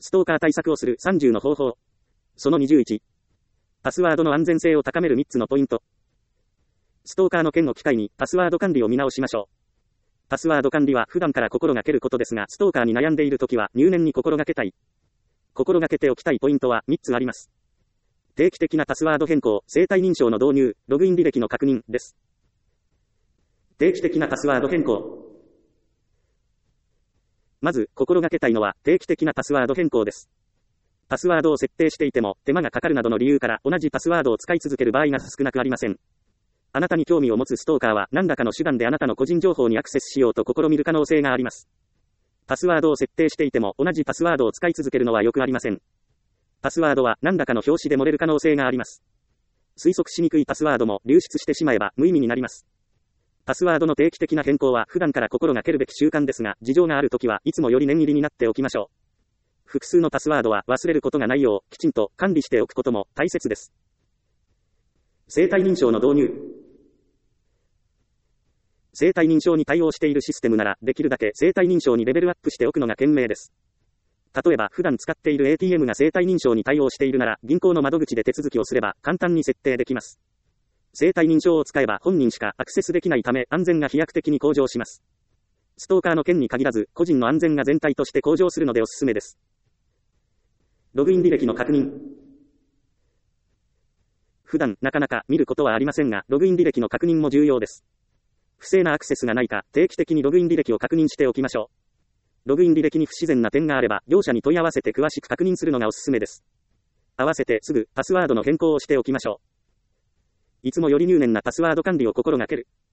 ストーカー対策をする30の方法。その21。パスワードの安全性を高める3つのポイント。ストーカーの件を機会にパスワード管理を見直しましょう。パスワード管理は普段から心がけることですが、ストーカーに悩んでいるときは入念に心がけたい。心がけておきたいポイントは3つあります。定期的なパスワード変更、生体認証の導入、ログイン履歴の確認です。定期的なパスワード変更。まず、心がけたいのは定期的なパスワード変更です。パスワードを設定していても手間がかかるなどの理由から同じパスワードを使い続ける場合が少なくありません。あなたに興味を持つストーカーは何らかの手段であなたの個人情報にアクセスしようと試みる可能性があります。パスワードを設定していても同じパスワードを使い続けるのはよくありません。パスワードは何らかの表紙で漏れる可能性があります。推測しにくいパスワードも流出してしまえば無意味になります。パスワードの定期的な変更は普段から心がけるべき習慣ですが、事情があるときはいつもより念入りになっておきましょう。複数のパスワードは忘れることがないようきちんと管理しておくことも大切です。生体認証の導入。生体認証に対応しているシステムならできるだけ生体認証にレベルアップしておくのが賢明です。例えば普段使っている ATM が生体認証に対応しているなら銀行の窓口で手続きをすれば簡単に設定できます。生体認証を使えば本人しかアクセスできないため安全が飛躍的に向上します。ストーカーの件に限らず個人の安全が全体として向上するのでおすすめです。ログイン履歴の確認。普段なかなか見ることはありませんが、ログイン履歴の確認も重要です。不正なアクセスがないか定期的にログイン履歴を確認しておきましょう。ログイン履歴に不自然な点があれば業者に問い合わせて詳しく確認するのがおすすめです。合わせてすぐパスワードの変更をしておきましょう。いつもより入念なパスワード管理を心がける。